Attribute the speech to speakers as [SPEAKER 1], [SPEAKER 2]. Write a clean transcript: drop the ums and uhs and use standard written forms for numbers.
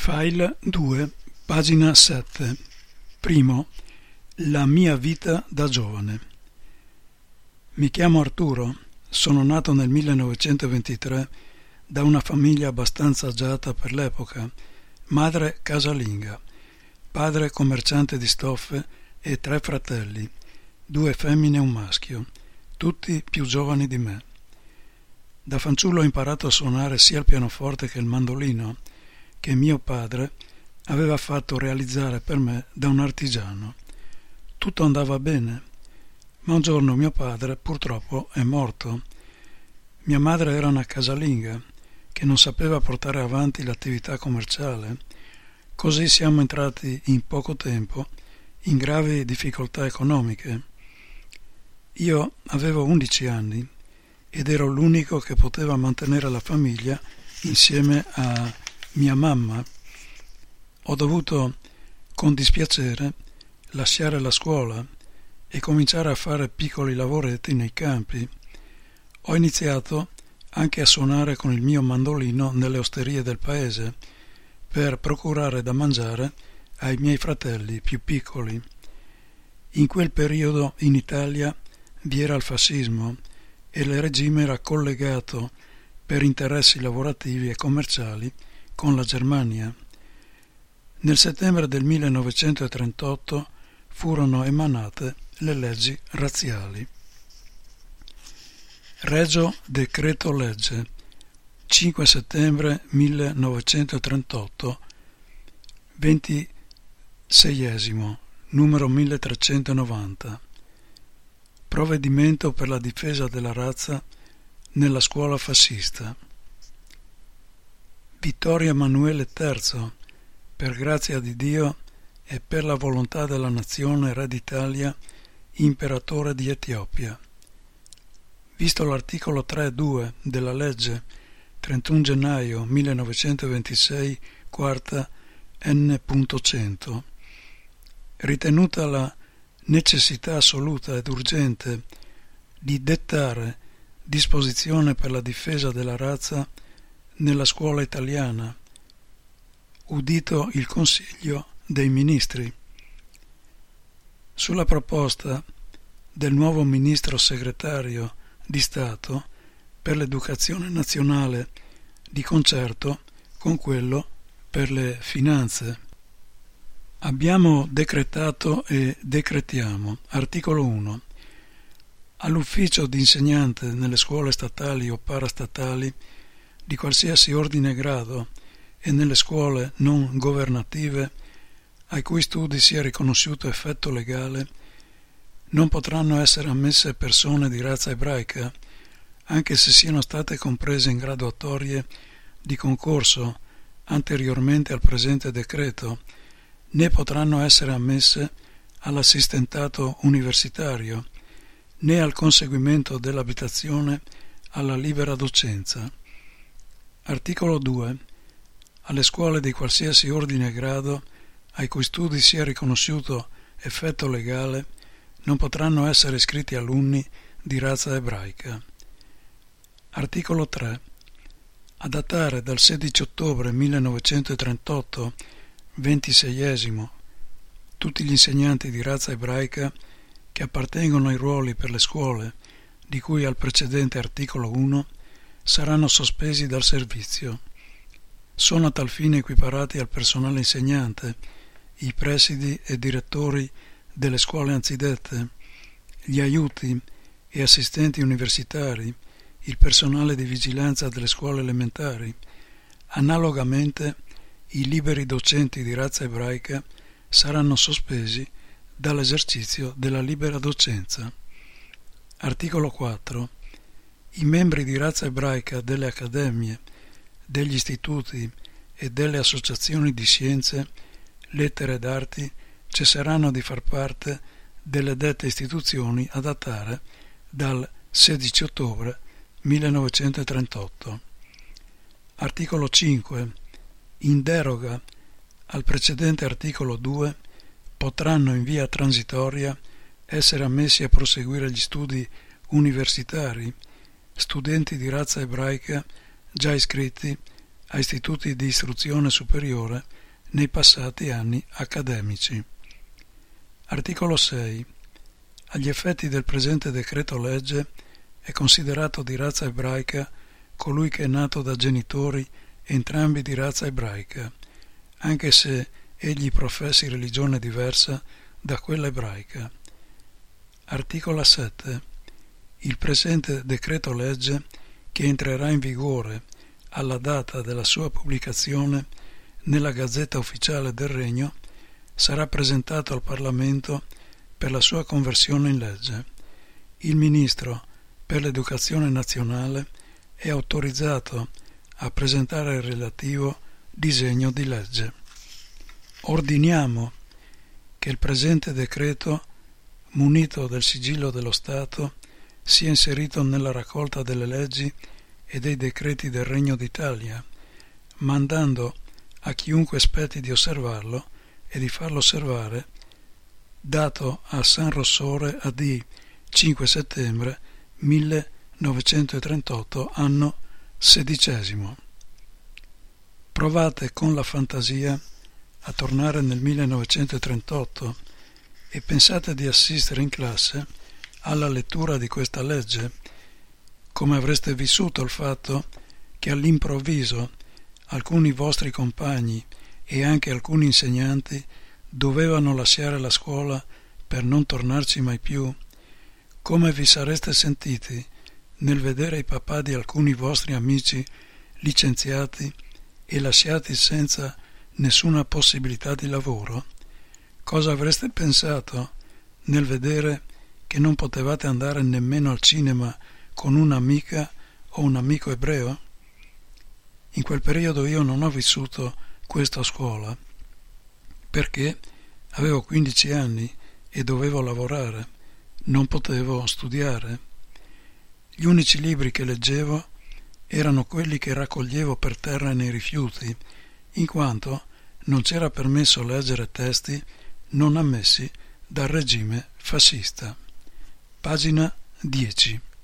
[SPEAKER 1] File 2, pagina 7. Primo, la mia vita da giovane. Mi chiamo Arturo, sono nato nel 1923 da una famiglia abbastanza agiata per l'epoca, madre casalinga, padre commerciante di stoffe e 3 fratelli, 2 femmine e un maschio, tutti più giovani di me. Da fanciullo ho imparato a suonare sia il pianoforte che il mandolino, che mio padre aveva fatto realizzare per me da un artigiano. Tutto andava bene, ma un giorno mio padre purtroppo è morto. Mia madre era una casalinga che non sapeva portare avanti l'attività commerciale, così siamo entrati in poco tempo in gravi difficoltà economiche. Io avevo 11 anni ed ero l'unico che poteva mantenere la famiglia insieme a mia mamma. Ho dovuto, con dispiacere, lasciare la scuola e cominciare a fare piccoli lavoretti nei campi. Ho iniziato anche a suonare con il mio mandolino nelle osterie del paese per procurare da mangiare ai miei fratelli più piccoli. In quel periodo in Italia vi era il fascismo e il regime era collegato per interessi lavorativi e commerciali con la Germania. Nel settembre del 1938 furono emanate le leggi razziali. Regio Decreto Legge 5 settembre 1938 26esimo numero 1390. Provvedimento per la difesa della razza nella scuola fascista. Vittorio Emanuele III, per grazia di Dio e per la volontà della nazione, re d'Italia, imperatore di Etiopia. Visto l'articolo 3.2 della legge 31 gennaio 1926, quarta N.100, ritenuta la necessità assoluta ed urgente di dettare disposizione per la difesa della razza nella scuola italiana, udito il Consiglio dei Ministri. Sulla proposta del nuovo ministro segretario di Stato per l'educazione nazionale di concerto con quello per le finanze. Abbiamo decretato e decretiamo. Articolo 1. All'ufficio di insegnante nelle scuole statali o parastatali di qualsiasi ordine e grado e nelle scuole non governative ai cui studi sia riconosciuto effetto legale non potranno essere ammesse persone di razza ebraica, anche se siano state comprese in graduatorie di concorso anteriormente al presente decreto, né potranno essere ammesse all'assistentato universitario, né al conseguimento dell'abitazione alla libera docenza. Articolo 2. Alle scuole di qualsiasi ordine e grado ai cui studi sia riconosciuto effetto legale non potranno essere iscritti alunni di razza ebraica. Articolo 3. A datare dal 16 ottobre 1938, 26esimo, tutti gli insegnanti di razza ebraica che appartengono ai ruoli per le scuole di cui al precedente articolo 1 saranno sospesi dal servizio. Sono a tal fine equiparati al personale insegnante i presidi e direttori delle scuole anzidette, gli aiuti e assistenti universitari, il personale di vigilanza delle scuole elementari. Analogamente, i liberi docenti di razza ebraica saranno sospesi dall'esercizio della libera docenza. Articolo 4. I membri di razza ebraica delle accademie, degli istituti e delle associazioni di scienze, lettere ed arti cesseranno di far parte delle dette istituzioni a datare dal 16 ottobre 1938. Articolo 5. In deroga al precedente articolo 2 potranno in via transitoria essere ammessi a proseguire gli studi universitari studenti di razza ebraica già iscritti a istituti di istruzione superiore nei passati anni accademici. Articolo 6. Agli effetti del presente decreto legge è considerato di razza ebraica colui che è nato da genitori entrambi di razza ebraica, anche se egli professi religione diversa da quella ebraica. Articolo 7. Il presente decreto legge, che entrerà in vigore alla data della sua pubblicazione nella Gazzetta Ufficiale del Regno, sarà presentato al Parlamento per la sua conversione in legge. Il Ministro per l'Educazione Nazionale è autorizzato a presentare il relativo disegno di legge. Ordiniamo che il presente decreto, munito del sigillo dello Stato, sia inserito nella raccolta delle leggi e dei decreti del Regno d'Italia, mandando a chiunque spetti di osservarlo e di farlo osservare, dato a San Rossore AD 5 settembre 1938, anno 16. Provate con la fantasia a tornare nel 1938 e pensate di assistere in classe alla lettura di questa legge, come avreste vissuto il fatto che all'improvviso alcuni vostri compagni e anche alcuni insegnanti dovevano lasciare la scuola per non tornarci mai più. Come vi sareste sentiti nel vedere i papà di alcuni vostri amici licenziati e lasciati senza nessuna possibilità di lavoro? Cosa avreste pensato nel vedere che non potevate andare nemmeno al cinema con un'amica o un amico ebreo? In quel periodo io non ho vissuto questo a scuola, perché avevo 15 anni e dovevo lavorare, non potevo studiare. Gli unici libri che leggevo erano quelli che raccoglievo per terra nei rifiuti, in quanto non c'era permesso leggere testi non ammessi dal regime fascista. Pagina 10.